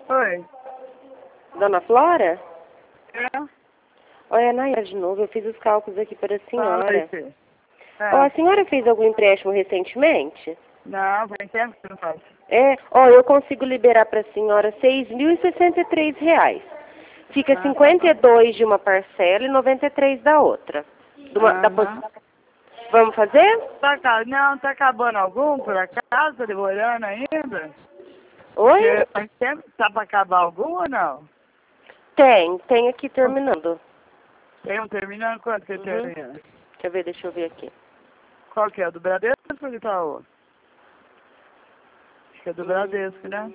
Oi. Dona Flora? É? Oi, é Nayara de novo. Eu fiz os cálculos aqui para a Fala aí, senhora. filho. Ó, a senhora fez algum empréstimo recentemente? Não, tem tempo que não faz. Eu consigo liberar para a senhora R$ 6.063. Fica Ah, 52 de uma parcela e 93 da outra. aham. Vamos fazer? Não, tá acabando algum, por acaso? Tá demorando ainda? Oi? Porque faz tempo que tá pra acabar algum ou não? Tem aqui terminando. Tem um terminando? Quanto que Uhum. termina? Quer ver? Deixa eu ver aqui. Qual que é? Do Bradesco ou do Itaú? Acho que é do Bradesco, né?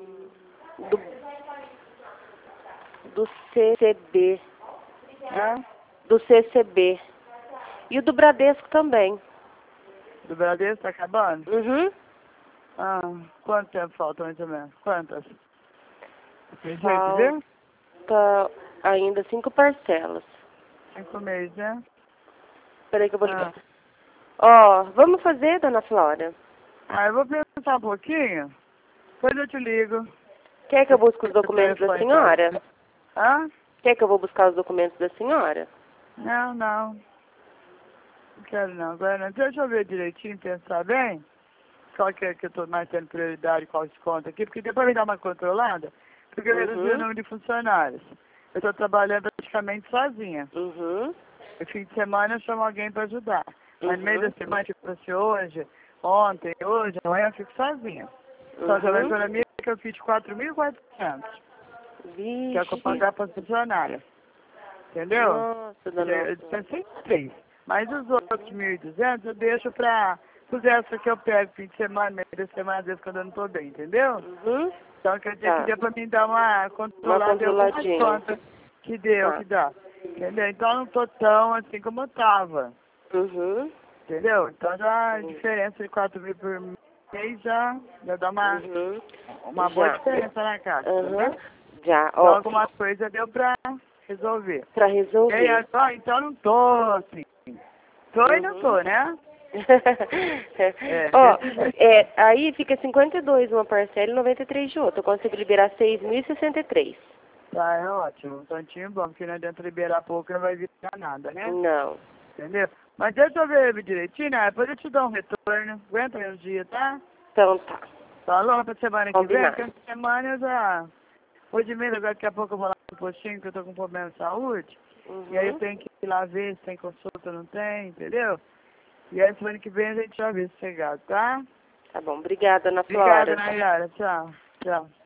Do CCB. É? Do CCB. E o do Bradesco também. Do Bradesco tá acabando? Uhum. Ah, quanto tempo falta mais ou menos? Quantas? Tem jeito de ver? Falta ainda 5 parcelas. 5 meses, né? Peraí que eu vou ligar. Ó, vamos fazer, dona Flora? Eu vou pensar um pouquinho, depois eu te ligo. Quer que eu busque os documentos da senhora? Hã? Quer que eu vou buscar os documentos da senhora? Não, não. Não quero não. Agora não. Deixa eu ver direitinho, pensar bem. Qual que é que eu tô mais tendo prioridade, qual desconto aqui, porque depois me dá uma controlada, porque eu reduzi o número de funcionários. Eu tô trabalhando praticamente sozinha. Uhum. No fim de semana eu chamo alguém para ajudar. Mas no meio da semana, tipo assim, hoje, ontem, hoje, amanhã eu fico sozinha. Só que a economia que eu fiz de 4.400. Que é o que eu pagar para funcionária. Entendeu? Nossa, dona Eu pensei em 3. Mas os outros 1.200 eu deixo para os extras que eu pego fim de semana, meio da semana, às vezes quando eu não tô bem, entendeu? Uhum. Então quer dizer que deu para mim dar uma controlada em algumas contas que deu, que dá. Entendeu? Então eu não tô tão assim como eu tava. Uhum. Entendeu? Então já a diferença de 4.000 por mês já dá uma boa diferença na casa, entendeu? Já, Então ó. alguma coisa deu pra resolver. Pra E resolver. aí agora, então não tô assim. Tô e não tô, né? Ó, aí fica 52 uma parcela e 93 de outra. Eu consigo liberar 6.063. Tá, é ótimo. Um tantinho bom, porque não adianta liberar pouco, não vai virar nada, né? Não. Entendeu? Mas deixa eu ver direitinho, né? Depois eu te dou um retorno. Aguenta aí uns dias, tá? Então tá. Falou pra semana que vem, Combinado. porque essa semana eu já... Hoje mesmo, agora daqui a pouco eu vou lá no postinho, que eu tô com problema de saúde. E aí eu tenho que ir lá ver se tem consulta ou não tem, entendeu? E aí semana que vem a gente já vê se chegado, tá? Tá bom. Obrigada, Ana Flora. Obrigada, Nayara. Tchau. Tchau.